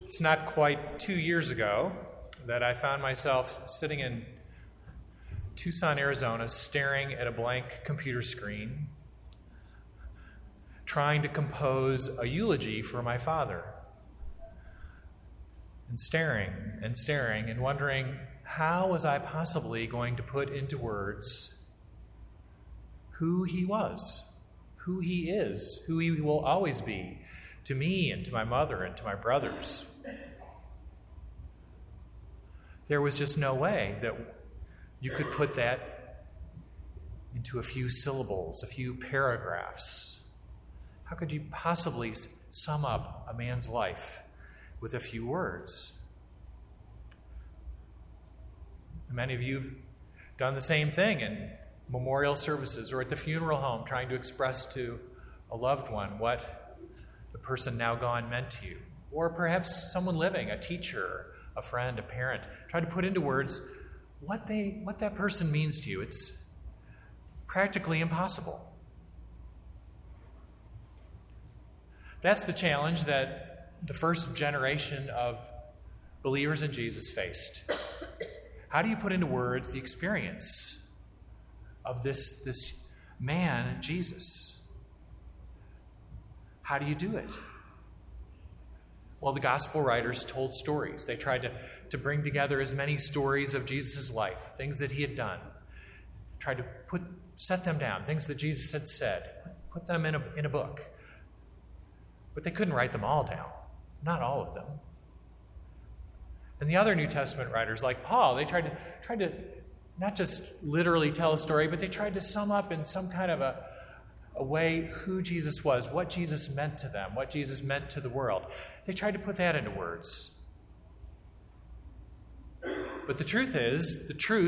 It's not quite 2 years ago that I found myself sitting in Tucson, Arizona, staring at a blank computer screen, trying to compose a eulogy for my father, and staring and wondering, how was I possibly going to put into words who he was, who he is, who he will always be to me and to my mother and to my brothers. There was just no way that you could put that into a few syllables, a few paragraphs. How could you possibly sum up a man's life with a few words? Many of you have done the same thing in memorial services or at the funeral home, trying to express to a loved one what the person now gone meant to you. Or perhaps someone living, a teacher, a friend, a parent, try to put into words what that person means to you. It's practically impossible. That's the challenge that the first generation of believers in Jesus faced. How do you put into words the experience of this man, Jesus? How do you do it? Well, the gospel writers told stories. They tried to bring together as many stories of Jesus' life, things that he had done, tried to set them down, things that Jesus had said, put them in a book. But they couldn't write them all down, not all of them. And the other New Testament writers, like Paul, they tried to not just literally tell a story, but they tried to sum up in some kind of a way who Jesus was, what Jesus meant to them, what Jesus meant to the world. They tried to put that into words. But the truth is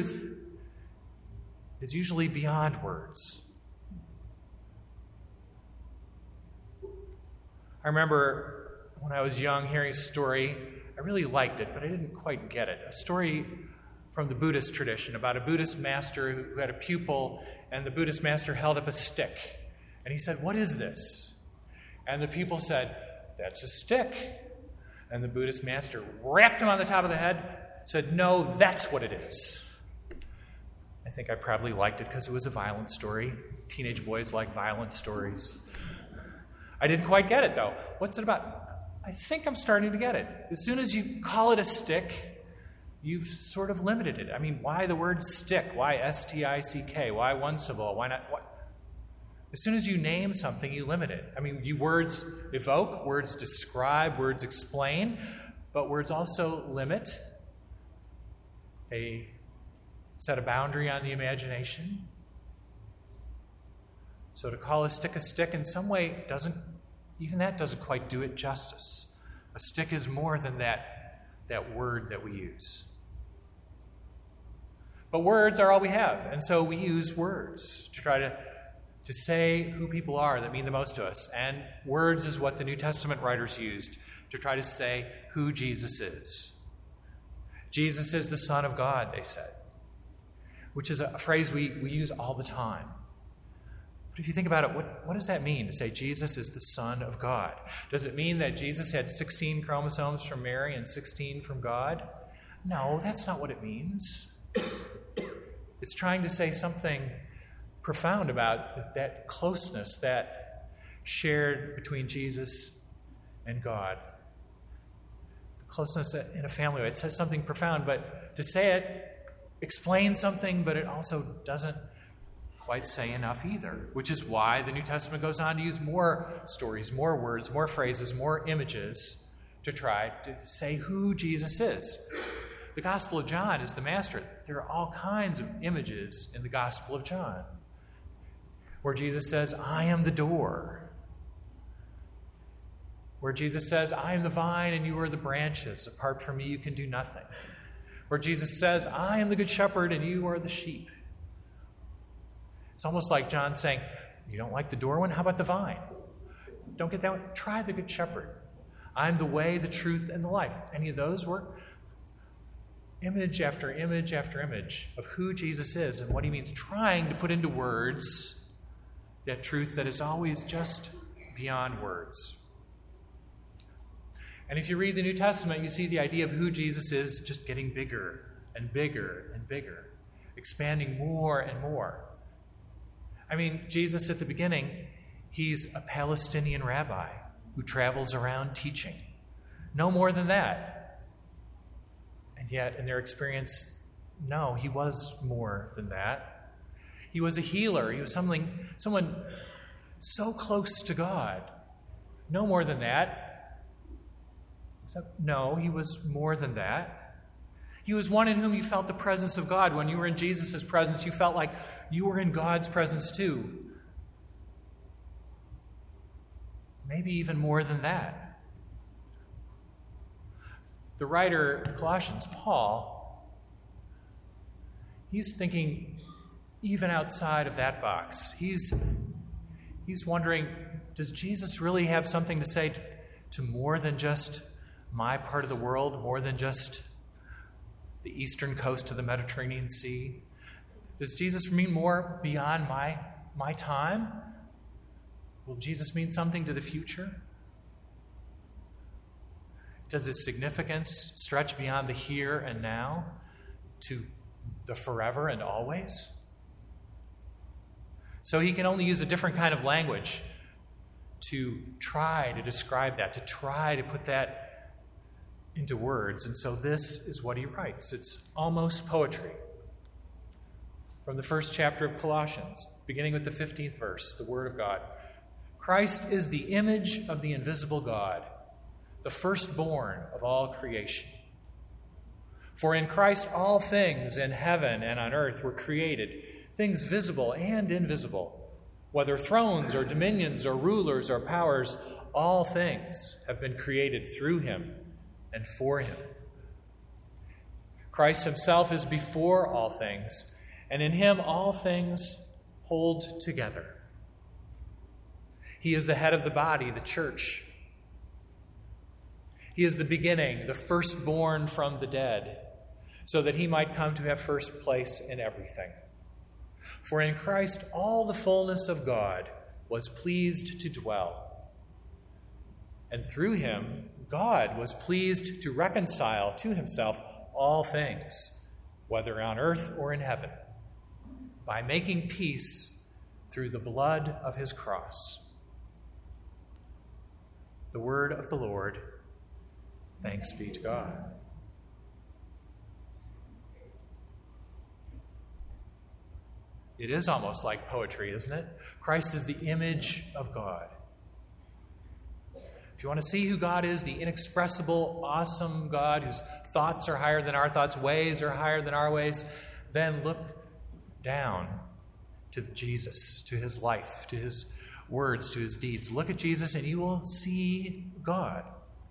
usually beyond words. I remember when I was young hearing a story. I really liked it, but I didn't quite get it. A story from the Buddhist tradition about a Buddhist master who had a pupil, and the Buddhist master held up a stick. And he said, "What is this?" And the pupil said, "That's a stick." And the Buddhist master rapped him on the top of the head, said, "No, that's what it is." I think I probably liked it because it was a violent story. Teenage boys like violent stories. I didn't quite get it, though. What's it about? I think I'm starting to get it. As soon as you call it a stick, you've sort of limited it. I mean, why the word stick? Why S-T-I-C-K? Why one syllable? Why not? What? As soon as you name something, you limit it. I mean, words evoke, words describe, words explain, but words also limit. They set a boundary on the imagination. So to call a stick in some way doesn't quite do it justice. A stick is more than that word that we use. But words are all we have, and so we use words to try to say who people are that mean the most to us. And words is what the New Testament writers used to try to say who Jesus is. Jesus is the Son of God, they said, which is a phrase we use all the time. But if you think about it, what does that mean to say Jesus is the Son of God? Does it mean that Jesus had 16 chromosomes from Mary and 16 from God? No, that's not what it means. It's trying to say something profound about that closeness, that shared between Jesus and God. The closeness in a family. It says something profound, but to say it explains something, but it also doesn't quite say enough either, which is why the New Testament goes on to use more stories, more words, more phrases, more images to try to say who Jesus is. The Gospel of John is the master. There are all kinds of images in the Gospel of John where Jesus says, "I am the door." Where Jesus says, "I am the vine and you are the branches. Apart from me, you can do nothing." Where Jesus says, "I am the good shepherd and you are the sheep." It's almost like John saying, "You don't like the door one? How about the vine? Don't get that one? Try the good shepherd. I'm the way, the truth, and the life." Any of those work? Image after image after image of who Jesus is and what he means, trying to put into words that truth that is always just beyond words. And if you read the New Testament, you see the idea of who Jesus is just getting bigger and bigger and bigger, expanding more and more. I mean, Jesus at the beginning, he's a Palestinian rabbi who travels around teaching. No more than that. And yet, in their experience, no, he was more than that. He was a healer. He was someone so close to God. No more than that. Except, no, he was more than that. He was one in whom you felt the presence of God. When you were in Jesus' presence, you felt like you were in God's presence too. Maybe even more than that. The writer of Colossians, Paul, he's thinking even outside of that box. He's wondering, does Jesus really have something to say to more than just my part of the world, more than just the eastern coast of the Mediterranean Sea? Does Jesus mean more beyond my time? Will Jesus mean something to the future? Does his significance stretch beyond the here and now to the forever and always? So he can only use a different kind of language to try to describe that, to try to put that into words. And so this is what he writes. It's almost poetry. From the first chapter of Colossians, beginning with the 15th verse, the Word of God. Christ is the image of the invisible God, the firstborn of all creation. For in Christ all things in heaven and on earth were created, things visible and invisible, whether thrones or dominions or rulers or powers, all things have been created through him and for him. Christ himself is before all things, and in him all things hold together. He is the head of the body, the church. He is the beginning, the firstborn from the dead, so that he might come to have first place in everything. For in Christ all the fullness of God was pleased to dwell, and through him God was pleased to reconcile to himself all things, whether on earth or in heaven, by making peace through the blood of his cross. The word of the Lord. Thanks be to God. It is almost like poetry, isn't it? Christ is the image of God. If you want to see who God is, the inexpressible, awesome God whose thoughts are higher than our thoughts, ways are higher than our ways, then look down to Jesus, to his life, to his words, to his deeds. Look at Jesus and you will see God.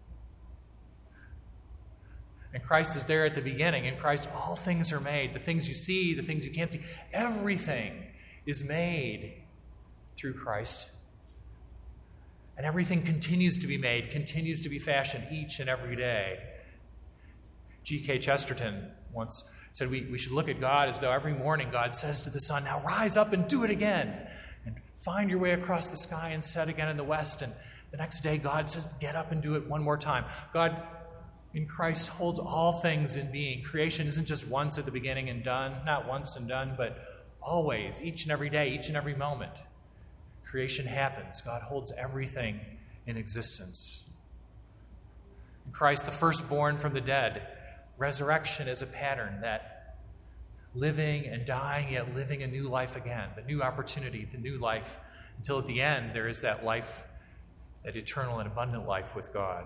And Christ is there at the beginning. In Christ, all things are made. The things you see, the things you can't see, everything is made through Christ. And everything continues to be made, continues to be fashioned each and every day. G.K. Chesterton once said we should look at God as though every morning God says to the sun, now rise up and do it again. And find your way across the sky and set again in the west. And the next day God says, get up and do it one more time. God in Christ holds all things in being. Creation isn't just once at the beginning and done, not once and done, but always, each and every day, each and every moment. Creation happens. God holds everything in existence. In Christ, the firstborn from the dead, resurrection is a pattern that living and dying, yet living a new life again, the new opportunity, the new life, until at the end there is that life, that eternal and abundant life with God.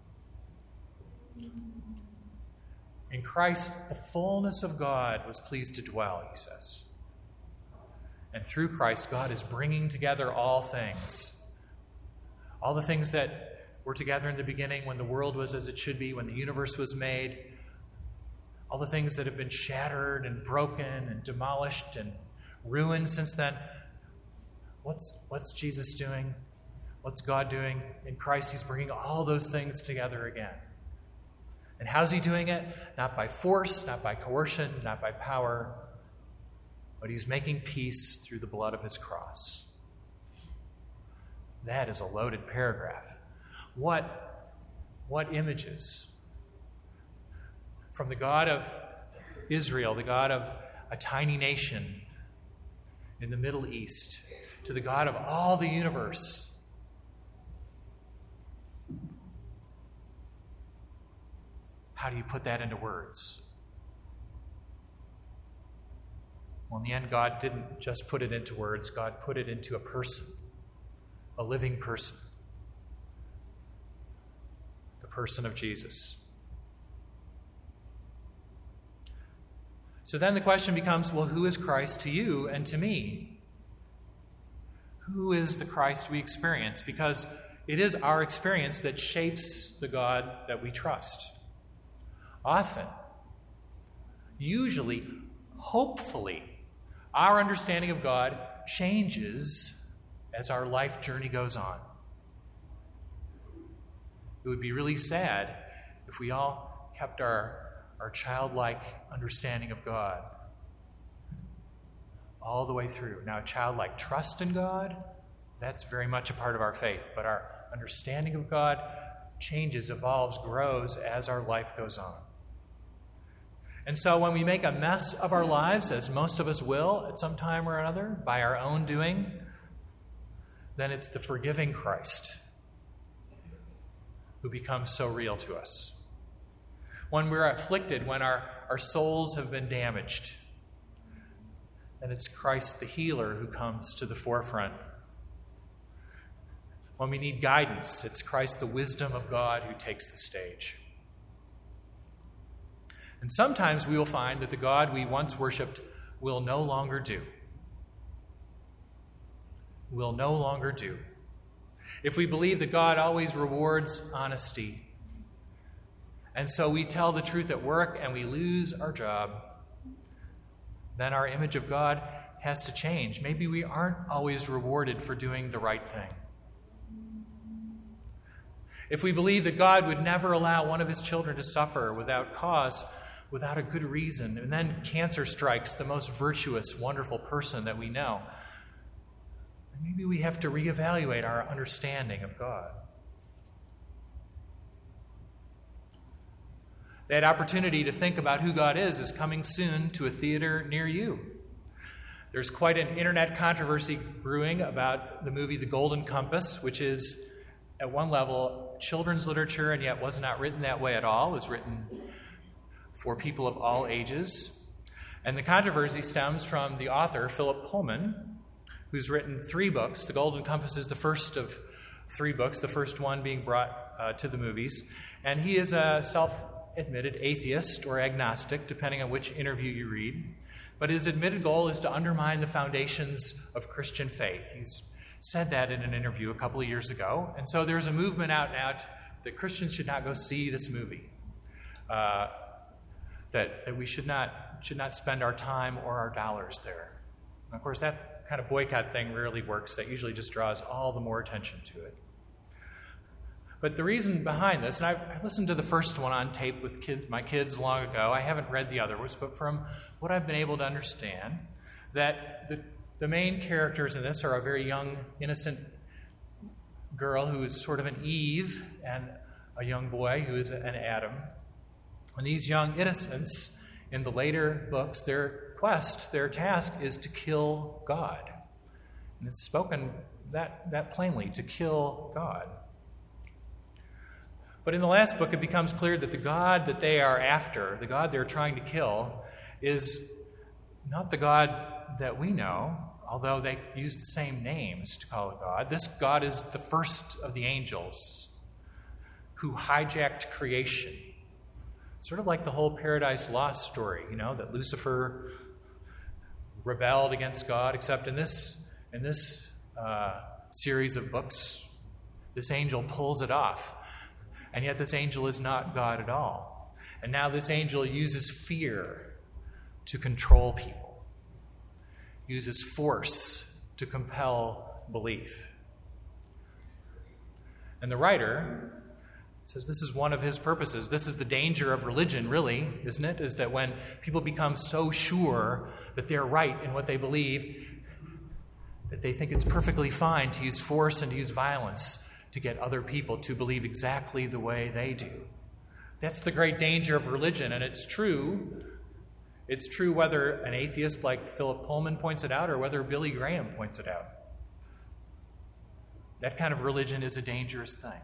In Christ, the fullness of God was pleased to dwell, he says. And through Christ, God is bringing together all things. All the things that were together in the beginning when the world was as it should be, when the universe was made. All the things that have been shattered and broken and demolished and ruined since then. What's Jesus doing? What's God doing? In Christ, he's bringing all those things together again. And how's he doing it? Not by force, not by coercion, not by power, but he's making peace through the blood of his cross. That is a loaded paragraph. What What images? From the God of Israel, the God of a tiny nation in the Middle East, to the God of all the universe. How do you put that into words? Well, in the end, God didn't just put it into words. God put it into a person, a living person, the person of Jesus. So then the question becomes, well, who is Christ to you and to me? Who is the Christ we experience? Because it is our experience that shapes the God that we trust. Often, usually, hopefully, our understanding of God changes as our life journey goes on. It would be really sad if we all kept our childlike understanding of God all the way through. Now, childlike trust in God, that's very much a part of our faith, but our understanding of God changes, evolves, grows as our life goes on. And so when we make a mess of our lives, as most of us will at some time or another, by our own doing, then it's the forgiving Christ who becomes so real to us. When we're afflicted, when our souls have been damaged, then it's Christ the healer who comes to the forefront. When we need guidance, it's Christ the wisdom of God who takes the stage. And sometimes we will find that the God we once worshipped will no longer do. Will no longer do. If we believe that God always rewards honesty, and so we tell the truth at work and we lose our job, then our image of God has to change. Maybe we aren't always rewarded for doing the right thing. If we believe that God would never allow one of his children to suffer without cause, without a good reason, and then cancer strikes the most virtuous, wonderful person that we know, then maybe we have to reevaluate our understanding of God. That opportunity to think about who God is coming soon to a theater near you. There's quite an internet controversy brewing about the movie The Golden Compass, which is, at one level, children's literature, and yet was not written that way at all. It was written for people of all ages. And the controversy stems from the author, Philip Pullman, who's written 3 books. The Golden Compass is the first of 3 books, the first one being brought to the movies. And he is a self-admitted atheist or agnostic, depending on which interview you read. But his admitted goal is to undermine the foundations of Christian faith. He's said that in an interview a couple of years ago. And so there's a movement out now that Christians should not go see this movie. That we should not spend our time or our dollars there. And of course, that kind of boycott thing rarely works. That usually just draws all the more attention to it. But the reason behind this, and I listened to the first one on tape with my kids long ago. I haven't read the others, but from what I've been able to understand, that the main characters in this are a very young, innocent girl who is sort of an Eve and a young boy who is an Adam. And these young innocents, in the later books, their task is to kill God. And it's spoken that plainly, to kill God. But in the last book, it becomes clear that the God that they are after, the God they're trying to kill, is not the God that we know, although they use the same names to call it God. This God is the first of the angels who hijacked creation. Sort of like the whole Paradise Lost story, that Lucifer rebelled against God, except in this series of books, this angel pulls it off. And yet this angel is not God at all. And now this angel uses fear to control people, uses force to compel belief. And the writer says this is one of his purposes. This is the danger of religion, really, isn't it? Is that when people become so sure that they're right in what they believe, that they think it's perfectly fine to use force and to use violence to get other people to believe exactly the way they do. That's the great danger of religion, and it's true. It's true whether an atheist like Philip Pullman points it out or whether Billy Graham points it out. That kind of religion is a dangerous thing.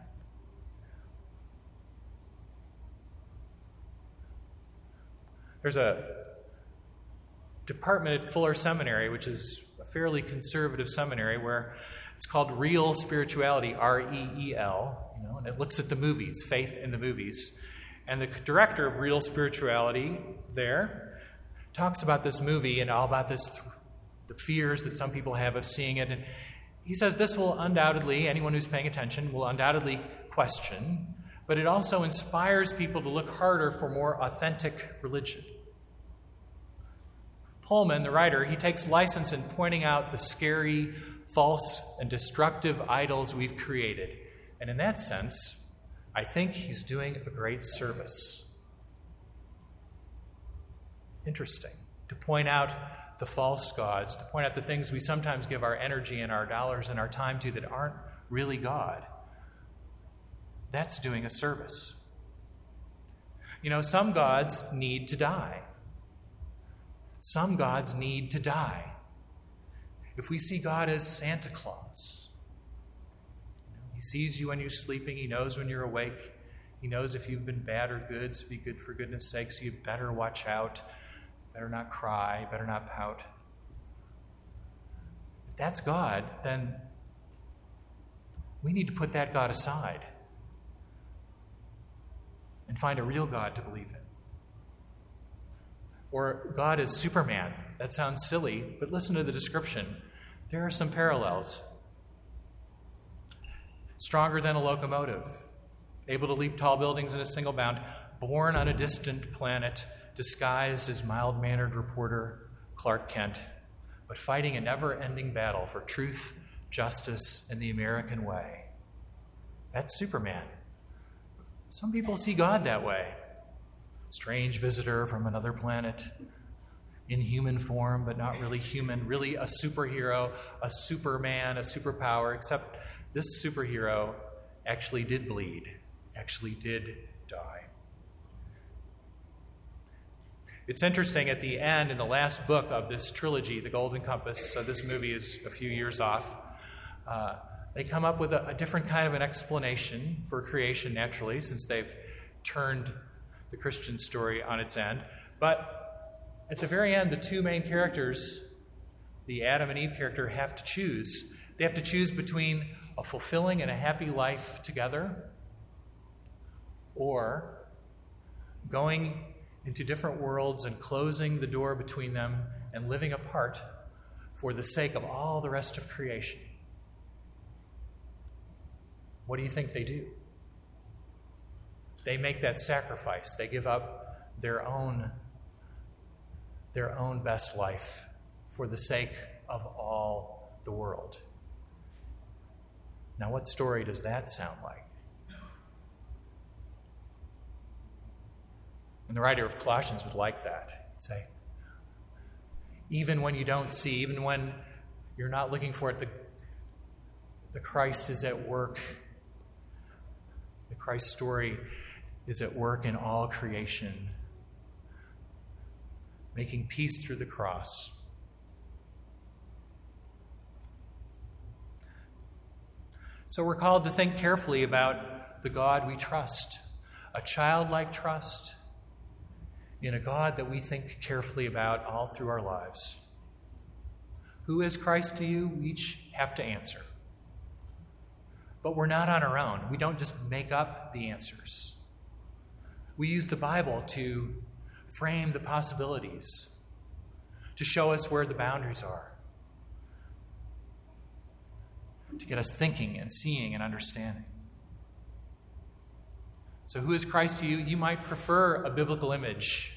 There's a department at Fuller Seminary, which is a fairly conservative seminary, where it's called Real Spirituality, R-E-E-L, and it looks at the movies, faith in the movies. And the director of Real Spirituality there talks about this movie and all about the fears that some people have of seeing it. And he says this will undoubtedly, anyone who's paying attention, will undoubtedly question, but it also inspires people to look harder for more authentic religion. Pullman, the writer, he takes license in pointing out the scary, false, and destructive idols we've created. And in that sense, I think he's doing a great service. Interesting. To point out the false gods, to point out the things we sometimes give our energy and our dollars and our time to that aren't really God. That's doing a service. Some gods need to die. Some gods need to die. If we see God as Santa Claus, he sees you when you're sleeping, he knows when you're awake, he knows if you've been bad or good, so be good for goodness sake, so you better watch out, better not cry, better not pout. If that's God, then we need to put that God aside and find a real God to believe in. Or God is Superman. That sounds silly, but listen to the description. There are some parallels. Stronger than a locomotive, able to leap tall buildings in a single bound, born on a distant planet, disguised as mild-mannered reporter Clark Kent, but fighting a never-ending battle for truth, justice, and the American way. That's Superman. Some people see God that way. Strange visitor from another planet, in human form, but not really human, really a superhero, a superman, a superpower, except this superhero actually did bleed, actually did die. It's interesting, at the end, in the last book of this trilogy, The Golden Compass, so this movie is a few years off, they come up with a different kind of an explanation for creation, naturally, since they've turned the Christian story on its end. But at the very end, the two main characters, the Adam and Eve character, have to choose. They have to choose between a fulfilling and a happy life together or going into different worlds and closing the door between them and living apart for the sake of all the rest of creation. What do you think they do? They make that sacrifice. They give up their own best life for the sake of all the world. Now, what story does that sound like? And the writer of Colossians would like that. He'd say, even when you don't see, even when you're not looking for it, the Christ is at work. The Christ story is at work in all creation, making peace through the cross. So we're called to think carefully about the God we trust, a childlike trust in a God that we think carefully about all through our lives. Who is Christ to you? We each have to answer. But we're not on our own. We don't just make up the answers. We use the Bible to frame the possibilities, to show us where the boundaries are, to get us thinking and seeing and understanding. So who is Christ to you? You might prefer a biblical image.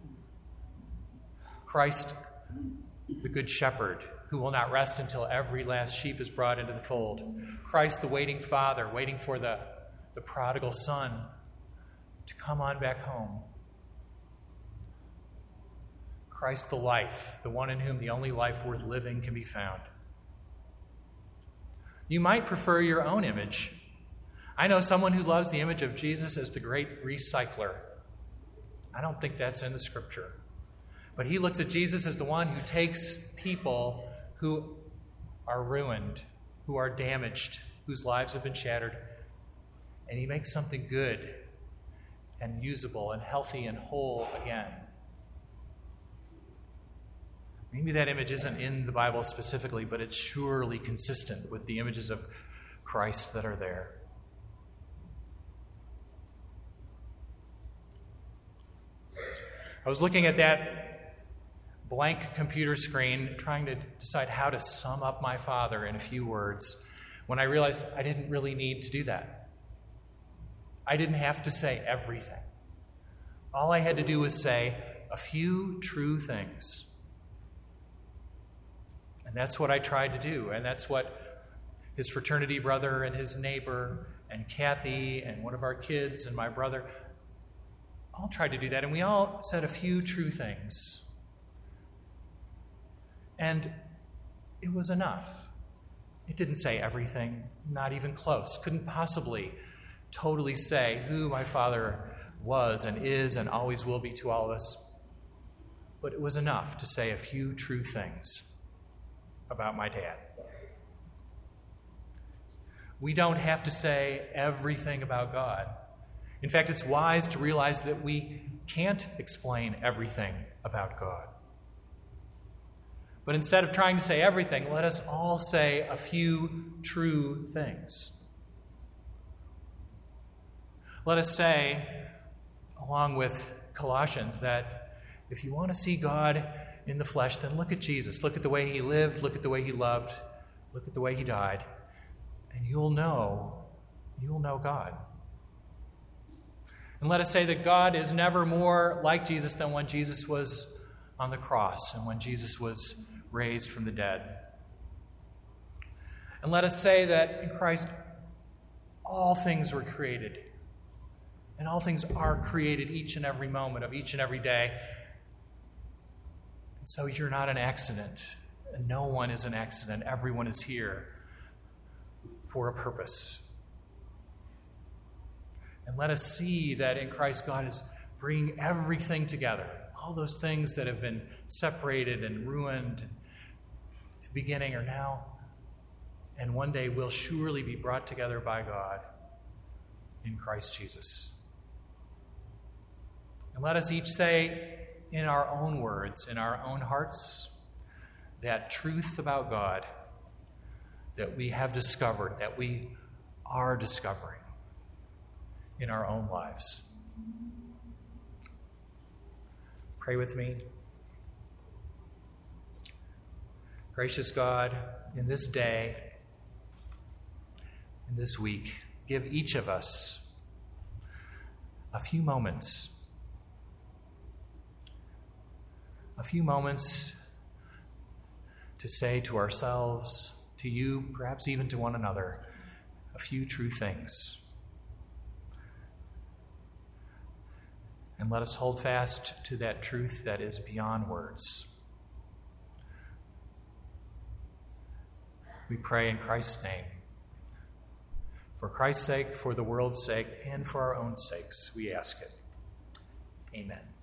Christ, the Good Shepherd, who will not rest until every last sheep is brought into the fold. Christ, the waiting Father, waiting for the prodigal son to come on back home. Christ, the life, the one in whom the only life worth living can be found. You might prefer your own image. I know someone who loves the image of Jesus as the great recycler. I don't think that's in the Scripture. But he looks at Jesus as the one who takes people who are ruined, who are damaged, whose lives have been shattered, and he makes something good and usable and healthy and whole again. Maybe that image isn't in the Bible specifically, but it's surely consistent with the images of Christ that are there. I was looking at that blank computer screen, trying to decide how to sum up my Father in a few words, when I realized I didn't really need to do that. I didn't have to say everything. All I had to do was say a few true things. And that's what I tried to do, and that's what his fraternity brother and his neighbor and Kathy and one of our kids and my brother all tried to do that, and we all said a few true things. And it was enough. It didn't say everything, not even close. Couldn't possibly totally say who my Father was and is and always will be to all of us. But it was enough to say a few true things about my dad. We don't have to say everything about God. In fact, it's wise to realize that we can't explain everything about God. But instead of trying to say everything, let us all say a few true things. Let us say, along with Colossians, that if you want to see God in the flesh, then look at Jesus. Look at the way he lived, look at the way he loved, look at the way he died, and you'll know God. And let us say that God is never more like Jesus than when Jesus was on the cross and when Jesus was raised from the dead. And let us say that in Christ all things were created, and all things are created each and every moment of each and every day. And so you're not an accident, and no one is an accident. Everyone is here for a purpose. And let us see that in Christ God is bringing everything together. All those things that have been separated and ruined at the beginning are now, and one day will surely be brought together by God in Christ Jesus. And let us each say in our own words, in our own hearts, that truth about God that we have discovered, that we are discovering in our own lives. Pray with me. Gracious God, in this day, in this week, give each of us a few moments to say to ourselves, to you, perhaps even to one another, a few true things. And let us hold fast to that truth that is beyond words. We pray in Christ's name. For Christ's sake, for the world's sake, and for our own sakes, we ask it. Amen.